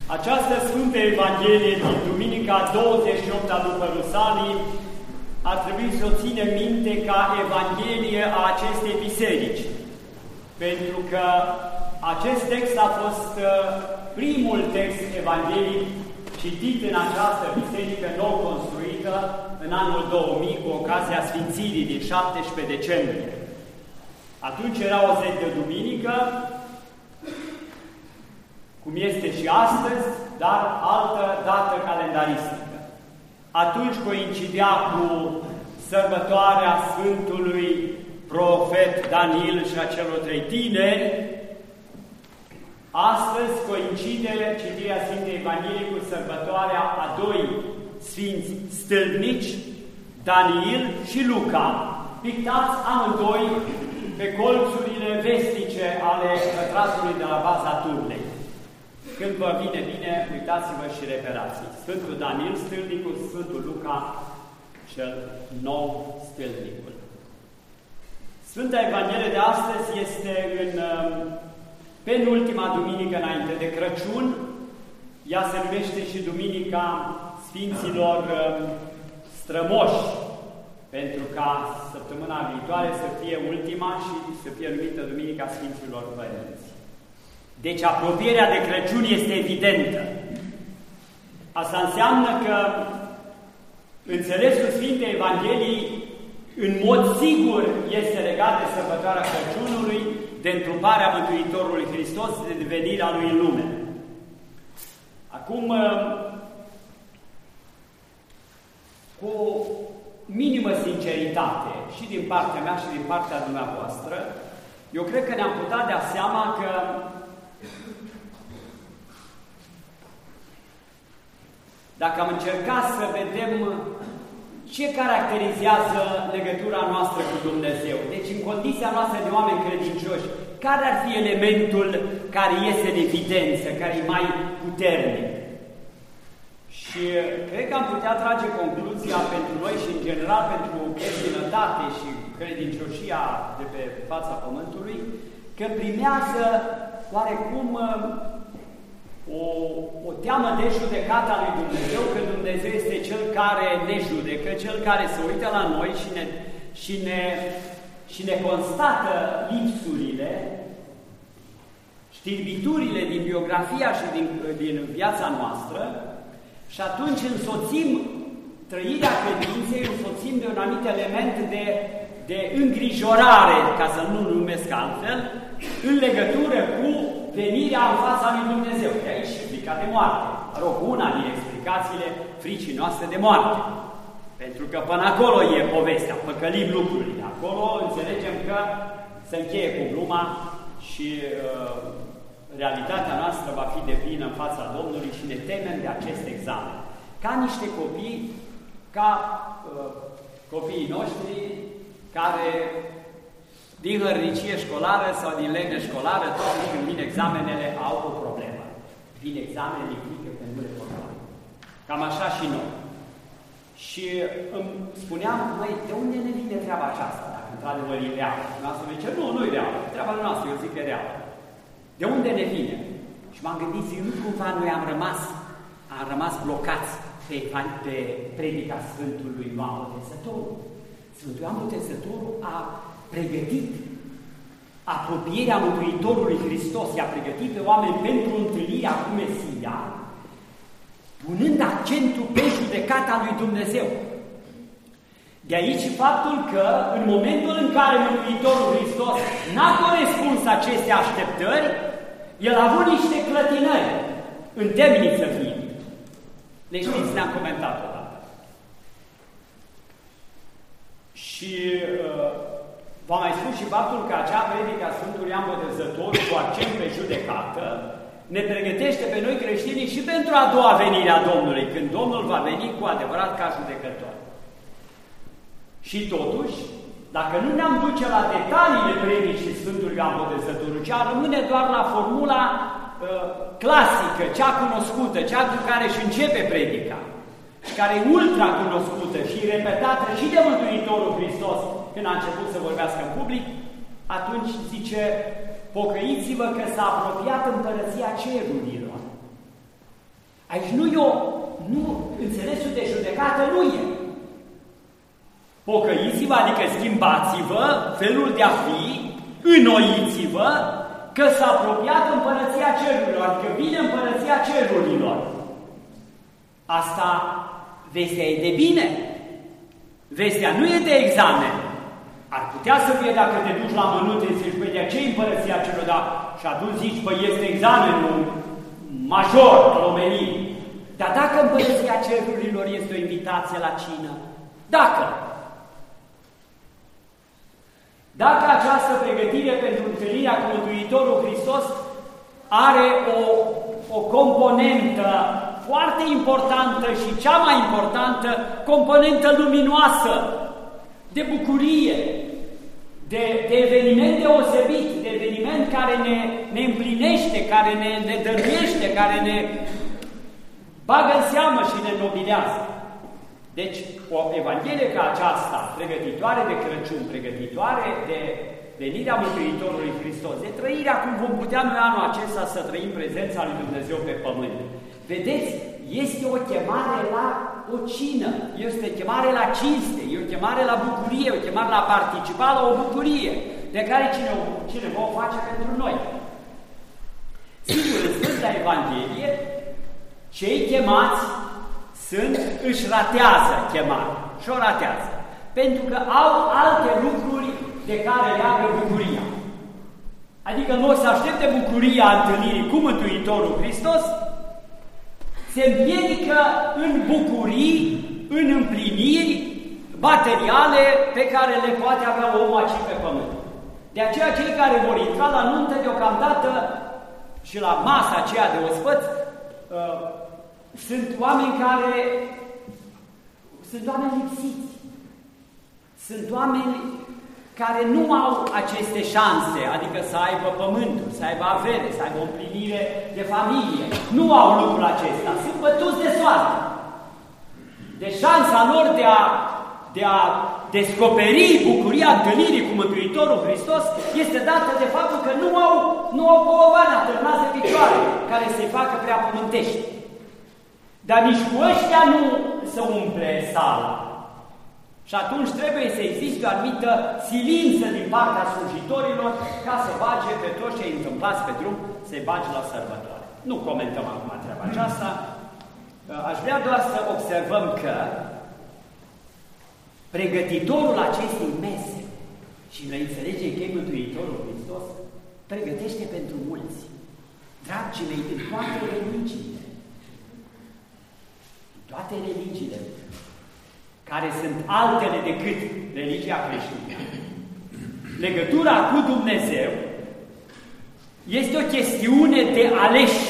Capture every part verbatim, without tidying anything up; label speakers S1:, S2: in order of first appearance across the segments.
S1: Această Sfântă Evanghelie din Duminica douăzeci și opt după Rusalii ar trebui să o ținem minte ca Evanghelie a acestei biserici, pentru că acest text a fost primul text evanghelic citit în această biserică nou construită în anul două mii cu ocazia Sfințirii din șaptesprezece decembrie. Atunci era o zi de duminică, cum este și astăzi, dar altă dată calendaristică. Atunci coincidea cu sărbătoarea Sfântului Profet Daniel și a celor trei tineri. Astăzi coincide citirea Sfintei Evangheliei cu sărbătoarea a doi sfinți stâlpnici, Daniel și Luca, pictați amândoi pe colțurile vestice ale pătratului de la baza turnei. Când vă vine bine, uitați-vă și reperați. Sfântul Daniel, stâlnicul, Sfântul Luca, cel nou stâlnicul. Sfânta Evanghelie de astăzi este în penultima duminică înainte de Crăciun. Ea se numește și Duminica Sfinților Strămoși, pentru ca săptămâna viitoare să fie ultima și să fie numită Duminica Sfinților Părinți. Deci apropierea de Crăciun este evidentă. Asta înseamnă că înțelesul Sfintei Evangheliei în mod sigur este legat de sărbătoarea Crăciunului, de întruparea Mântuitorului Hristos, de venirea Lui în lume. Acum, cu minimă sinceritate, și din partea mea și din partea dumneavoastră, eu cred că ne-am putea da seama că dacă am încercat să vedem ce caracterizează legătura noastră cu Dumnezeu, deci în condiția noastră de oameni credincioși, care ar fi elementul care iese în evidență, care e mai puternic? Și cred că am putea trage concluzia pentru noi și în general pentru creștinătate și credincioșia de pe fața Pământului, că primează oarecum o, o teamă de judecată a lui Dumnezeu, că Dumnezeu este Cel care ne judecă, Cel care se uită la noi și ne, și ne, și ne constată lipsurile, știrbiturile din biografia și din, din viața noastră, și atunci însoțim trăirea credinței, însoțim de un anumit element de, de îngrijorare, ca să nu numesc altfel, în legătură cu venirea în fața lui Dumnezeu. De aici și frica de moarte. Mă rog, una din explicațiile fricii noastre de moarte. Pentru că până acolo e povestea, păcălim lucrurile. Acolo înțelegem că se încheie cu gluma și uh, realitatea noastră va fi deplină în fața Domnului și ne temem de acest examen. Ca niște copii, ca uh, copiii noștri care din hărnicie școlară sau din lene școlară, totuși când vin examenele, au o problemă. Vin examenele, implică că nu le pot lua. Cam așa și noi. Și îmi spuneam, măi, de unde ne vine treaba aceasta, dacă într-adevăr e reală? Noastră zice, nu, nu e reală, treaba noastră, eu zic că e reală. De unde ne vine? Și m-am gândit, zic, nu cumva noi am rămas, am rămas blocați pe, pe predica Sfântului Ioan Botezătorul. Sfântul Ioan Botezătorul a pregătit apropierea Mântuitorului Hristos, i-a pregătit pe oameni pentru întâlnirea cu Mesia, punând accentul pe judecata lui Dumnezeu. De aici faptul că, în momentul în care Mântuitorul Hristos n-a corespuns aceste așteptări, el a avut niște clătinări în temniță fiind. Le știți, ne-am comentat odată. Și uh, v-am mai spus și faptul că acea predică a Sfântului Ioan Botezătorul cu accent pe judecată ne pregătește pe noi creștinii și pentru a doua venire a Domnului, când Domnul va veni cu adevărat ca judecător. Și totuși, dacă nu ne-am duce la detaliile predicii Sfântului Ioan Botezătorul, ci ar rămâne doar la formula uh, clasică, cea cunoscută, cea cu care își începe predica, și care e ultra cunoscută și repetată și de Mântuitorul Hristos când a început să vorbească în public, atunci zice, pocăiți-vă că s-a apropiat împărăția cerurilor. Aici nu e o, nu, înțelesul de judecată nu e. Pocăiți-vă, adică schimbați-vă felul de a fi, înnoiți-vă, că s-a apropiat împărăția cerurilor, adică vine împărăția cerurilor. Asta, vestea e de bine. Vestea nu e de examen. Ar putea să fie dacă te duci la mănunte și zici, păi de ce împărăția cerurilor, da? Și atunci zici, păi este examenul major al omenirii. Dar dacă împărăția cerurilor este o invitație la cină, dacă Dacă această pregătire pentru întâlnirea cu Mântuitorul Hristos are o, o componentă foarte importantă și cea mai importantă, componentă luminoasă, de bucurie, de, de eveniment deosebit, de eveniment care ne, ne împlinește, care ne, ne dăruiește, care ne bagă în seamă și ne nobilează. Deci, o Evanghelie ca aceasta, pregătitoare de Crăciun, pregătitoare de venirea Mântuitorului Hristos, de trăirea cum vom putea noi anul acesta să trăim prezența lui Dumnezeu pe pământ. Vedeți, este o chemare la o cină, este o chemare la cinste, e o chemare la bucurie, o chemare la participa la o bucurie, de care cine, cine o face pentru noi. Sigur, în Sfânta Evanghelie, cei chemați sunt, își ratează chemarea și o ratează, pentru că au alte lucruri de care leagă bucuria. Adică nu o să aștepte bucuria întâlnirii cu Mântuitorul Hristos, se împiedică în bucurii, în împliniri materiale pe care le poate avea omul aici pe pământ. De aceea cei care vor intra la nuntă deocamdată și la masa aceea de ospăți, uh, sunt oameni care sunt oameni lipsiți. Sunt oameni care nu au aceste șanse, adică să aibă pământul, să aibă avere, să aibă o împlinire de familie. Nu au lucrul acesta, sunt bătuți de soartă. De șansa lor de a, de a descoperi bucuria întâlnirii cu Mântuitorul Hristos este dată de faptul că nu au, nu au povoane atârnați de picioare care să-i facă prea pământești. Dar nici cu ăștia nu se umple sala. Și atunci trebuie să existe o anumită silință din partea slujitorilor ca să bage pe toți cei întâmplați pe drum, să-i bage la sărbătoare. Nu comentăm acum treaba aceasta. Aș vrea doar să observăm că pregătitorul acestei mese, și noi înțelegem că e Mântuitorul Hristos, pregătește pentru mulți. Dragii mei, în toate religiile, toate religiile, care sunt altele decât religia creștină, legătura cu Dumnezeu este o chestiune de aleși.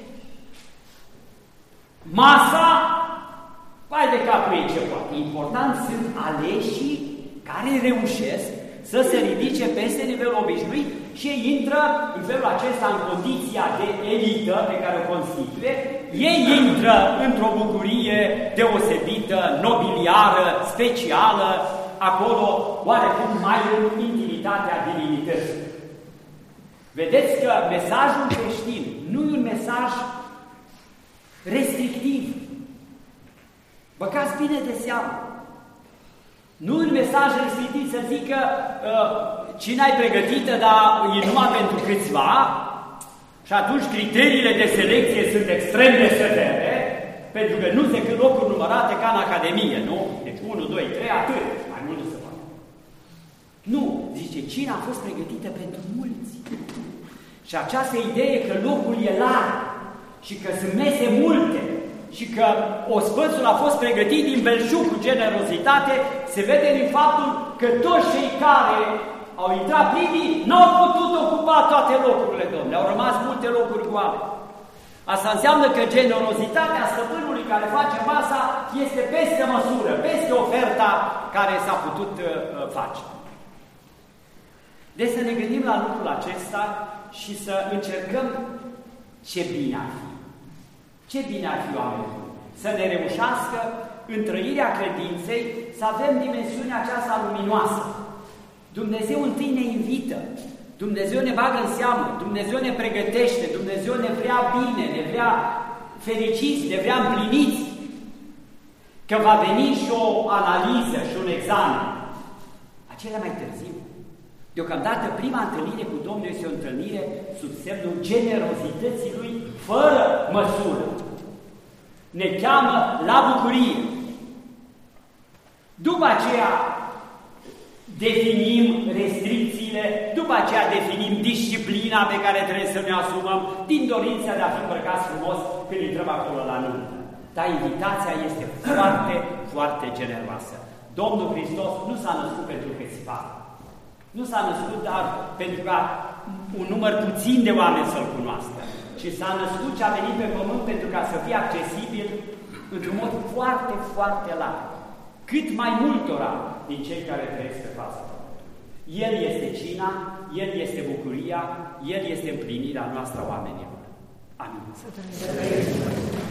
S1: Masa, vai de capul ei ce poate. Important sunt aleșii care reușesc să se ridice peste nivelul obișnuit și ei intră în felul acesta în condiția de elită pe care o constituie. Ei intră într-o bucurie deosebită, nobiliară, specială, acolo oarecum mai în intimitatea divinității. Vedeți că mesajul creștin nu e un mesaj restrictiv. Băgați bine de seamă. Nu un mesaj restrictiv să zică uh, cine ai pregătită, dar e numai pentru câțiva, și atunci criteriile de selecție sunt extrem de severe, pentru că nu se cât locuri numărate ca în Academie, nu? Deci unu, doi, trei, atât, mai mult nu se poate. Nu, zice, cine a fost pregătită pentru mulți. Și această idee că locul e larg și că sunt mese multe, și că ospățul a fost pregătit din belșug cu generozitate, se vede din faptul că toți cei care au intrat primii n-au putut ocupa toate locurile, Domnule. Au rămas multe locuri goale. Asta înseamnă că generozitatea stăpânului care face masa este peste măsură, peste oferta care s-a putut uh, face. Deci să ne gândim la lucrul acesta și să încercăm ce bine ar fi. Ce bine ar fi, oameni, să ne reușească în trăirea credinței, să avem dimensiunea aceasta luminoasă. Dumnezeu întâi ne invită, Dumnezeu ne bagă în seamă, Dumnezeu ne pregătește, Dumnezeu ne vrea bine, ne vrea fericiți, de vrea împliniți, că va veni și o analiză și un examen. Acelea mai târziu. Deocamdată, prima întâlnire cu Domnul este o întâlnire sub semnul generozității Lui, fără măsură. Ne cheamă la bucurie. După aceea definim restricțiile, după aceea definim disciplina pe care trebuie să ne asumăm din dorința de a fi îmbrăcați frumos când intrăm acolo la nuntă. Dar invitația este foarte, foarte generoasă. Domnul Hristos nu s-a născut pentru câțiva. Nu s-a născut doar pentru ca un număr puțin de oameni să-L cunoască, ci s-a născut și a venit pe pământ pentru ca să fie accesibil într-un mod foarte, foarte larg. Cât mai multora din cei care trăiesc pe fața pământului. El este cina, El este bucuria, El este împlinirea noastră a oamenilor. Amin.